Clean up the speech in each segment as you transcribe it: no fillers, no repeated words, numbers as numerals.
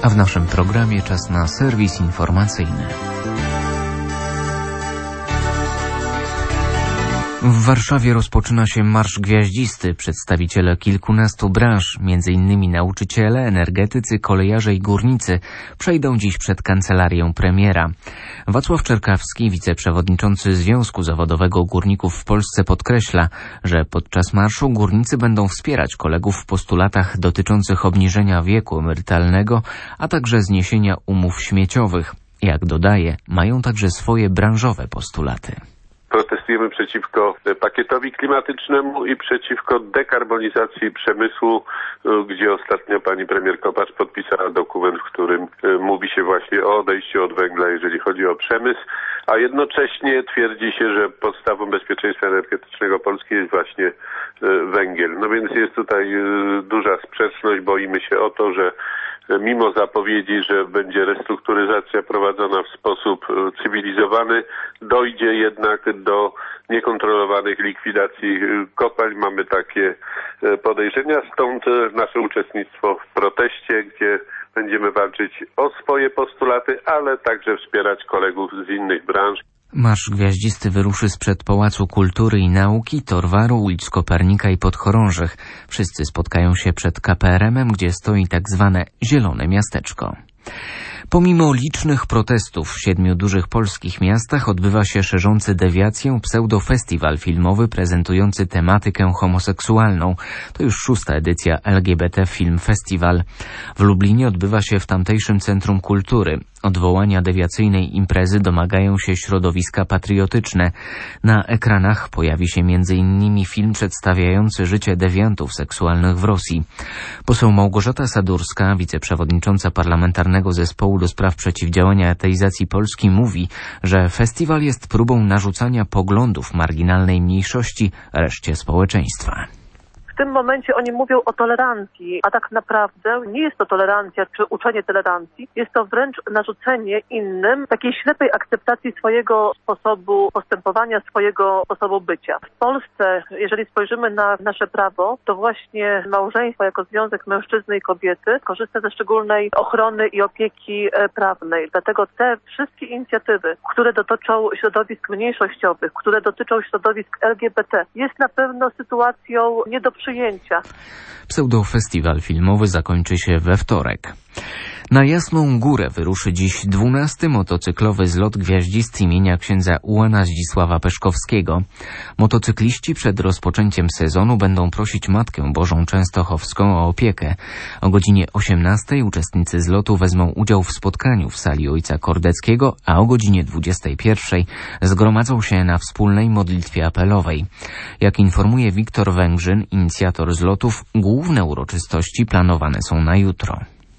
A w naszym programie czas na serwis informacyjny. W Warszawie rozpoczyna się Marsz Gwiaździsty. Przedstawiciele kilkunastu branż, m.in. nauczyciele, energetycy, kolejarze i górnicy, przejdą dziś przed kancelarię premiera. Wacław Czerkawski, wiceprzewodniczący Związku Zawodowego Górników w Polsce, podkreśla, że podczas marszu górnicy będą wspierać kolegów w postulatach dotyczących obniżenia wieku emerytalnego, a także zniesienia umów śmieciowych. Jak dodaje, mają także swoje branżowe postulaty. Protestujemy przeciwko pakietowi klimatycznemu i przeciwko dekarbonizacji przemysłu, gdzie ostatnio pani premier Kopacz podpisała dokument, w którym mówi się właśnie o odejściu od węgla, jeżeli chodzi o przemysł, a jednocześnie twierdzi się, że podstawą bezpieczeństwa energetycznego Polski jest właśnie węgiel. No więc jest tutaj duża sprzeczność, boimy się o to, że mimo zapowiedzi, że będzie restrukturyzacja prowadzona w sposób cywilizowany, dojdzie jednak do niekontrolowanych likwidacji kopalń. Mamy takie podejrzenia, stąd nasze uczestnictwo w proteście, gdzie będziemy walczyć o swoje postulaty, ale także wspierać kolegów z innych branż. Marsz Gwiaździsty wyruszy sprzed Pałacu Kultury i Nauki, Torwaru, ulic Kopernika i Podchorążych. Wszyscy spotkają się przed KPRM-em, gdzie stoi tak zwane Zielone Miasteczko. Pomimo licznych protestów w 7 dużych polskich miastach odbywa się szerzący dewiację pseudofestiwal filmowy prezentujący tematykę homoseksualną. To już 6. edycja LGBT Film Festival. W Lublinie odbywa się w tamtejszym Centrum Kultury. Odwołania dewiacyjnej imprezy domagają się środowiska patriotyczne. Na ekranach pojawi się m.in. film przedstawiający życie dewiantów seksualnych w Rosji. Poseł Małgorzata Sadurska, wiceprzewodnicząca Parlamentarnego Zespołu do spraw przeciwdziałania ateizacji Polski, mówi, że festiwal jest próbą narzucania poglądów marginalnej mniejszości reszcie społeczeństwa. W tym momencie oni mówią o tolerancji, a tak naprawdę nie jest to tolerancja czy uczenie tolerancji, jest to wręcz narzucenie innym takiej ślepej akceptacji swojego sposobu postępowania, swojego sposobu bycia. W Polsce, jeżeli spojrzymy na nasze prawo, to właśnie małżeństwo jako związek mężczyzny i kobiety korzysta ze szczególnej ochrony i opieki prawnej. Dlatego te wszystkie inicjatywy, które dotyczą środowisk mniejszościowych, które dotyczą środowisk LGBT, jest na pewno sytuacją nie do przyjęcia. Pseudofestiwal filmowy zakończy się we wtorek. Na Jasną Górę wyruszy dziś 12. motocyklowy zlot gwiaździsty imienia księdza Ułana Zdzisława Peszkowskiego. Motocykliści przed rozpoczęciem sezonu będą prosić Matkę Bożą Częstochowską o opiekę. O godzinie 18 uczestnicy zlotu wezmą udział w spotkaniu w sali Ojca Kordeckiego, a o godzinie 21 zgromadzą się na wspólnej modlitwie apelowej. Jak informuje Wiktor Węgrzyn, inicjator zlotów, główne uroczystości planowane są na jutro.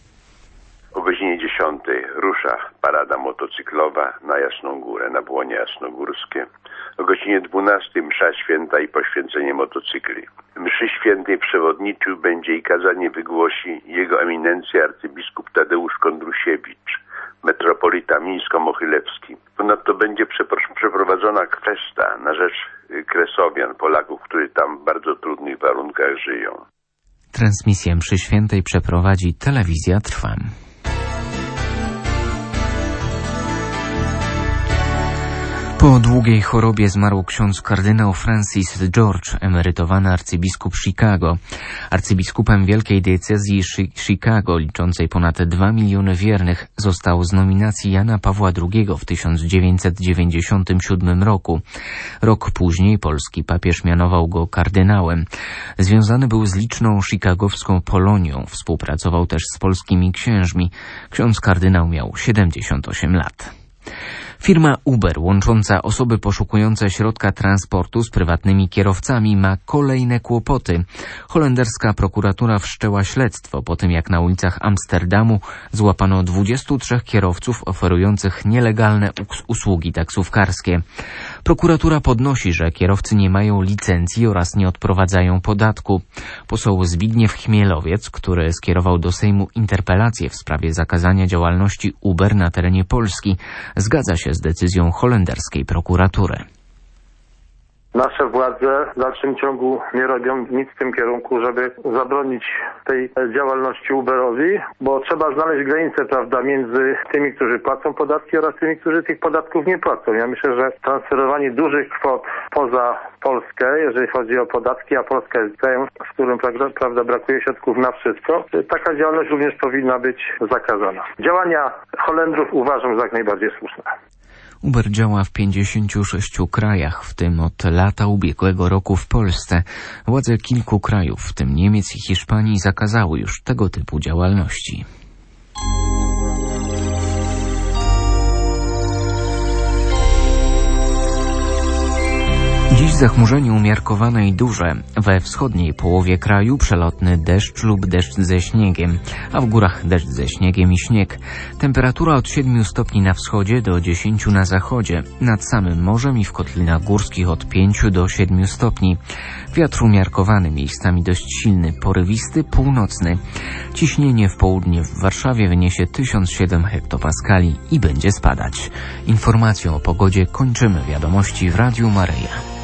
O godzinie 10 rusza parada motocyklowa na Jasną Górę, na Błonie Jasnogórskie. O godzinie 12 msza święta i poświęcenie motocykli. Mszy świętej przewodniczył będzie i kazanie wygłosi jego eminencja arcybiskup Tadeusz Kondrusiewicz, metropolita mińsko-mochylewski. Ponadto będzie przeprowadzona kwesta na rzecz Kresowian, Polaków, którzy tam w bardzo trudnych warunkach żyją. Transmisję mszy świętej przeprowadzi Telewizja Trwam. Po długiej chorobie zmarł ksiądz kardynał Francis George, emerytowany arcybiskup Chicago. Arcybiskupem wielkiej diecezji Chicago, liczącej ponad 2 miliony wiernych, został z nominacji Jana Pawła II w 1997 roku. Rok później polski papież mianował go kardynałem. Związany był z liczną chicagowską Polonią, współpracował też z polskimi księżmi. Ksiądz kardynał miał 78 lat. Firma Uber, łącząca osoby poszukujące środka transportu z prywatnymi kierowcami, ma kolejne kłopoty. Holenderska prokuratura wszczęła śledztwo po tym, jak na ulicach Amsterdamu złapano 23 kierowców oferujących nielegalne usługi taksówkarskie. Prokuratura podnosi, że kierowcy nie mają licencji oraz nie odprowadzają podatku. Poseł Zbigniew Chmielowiec, który skierował do Sejmu interpelację w sprawie zakazania działalności Uber na terenie Polski, zgadza się z decyzją holenderskiej prokuratury. nasze władze w dalszym ciągu nie robią nic w tym kierunku, żeby zabronić tej działalności Uberowi, bo trzeba znaleźć granicę, prawda, między tymi, którzy płacą podatki oraz tymi, którzy tych podatków nie płacą. Ja myślę, że transferowanie dużych kwot poza Polskę, jeżeli chodzi o podatki, a Polska jest krajem, w którym prawda brakuje środków na wszystko, taka działalność również powinna być zakazana. Działania Holendrów uważam za jak najbardziej słuszne. Uber działa w 56 krajach, w tym od lata ubiegłego roku w Polsce. Władze kilku krajów, w tym Niemiec i Hiszpanii, zakazały już tego typu działalności. Dziś zachmurzenie umiarkowane i duże. We wschodniej połowie kraju przelotny deszcz lub deszcz ze śniegiem, a w górach deszcz ze śniegiem i śnieg. Temperatura od 7 stopni na wschodzie do 10 na zachodzie. Nad samym morzem i w kotlinach górskich od 5 do 7 stopni. Wiatr umiarkowany, miejscami dość silny, porywisty, północny. Ciśnienie w południe w Warszawie wyniesie 1007 hektopaskali i będzie spadać. Informacją o pogodzie kończymy wiadomości w Radiu Maryja.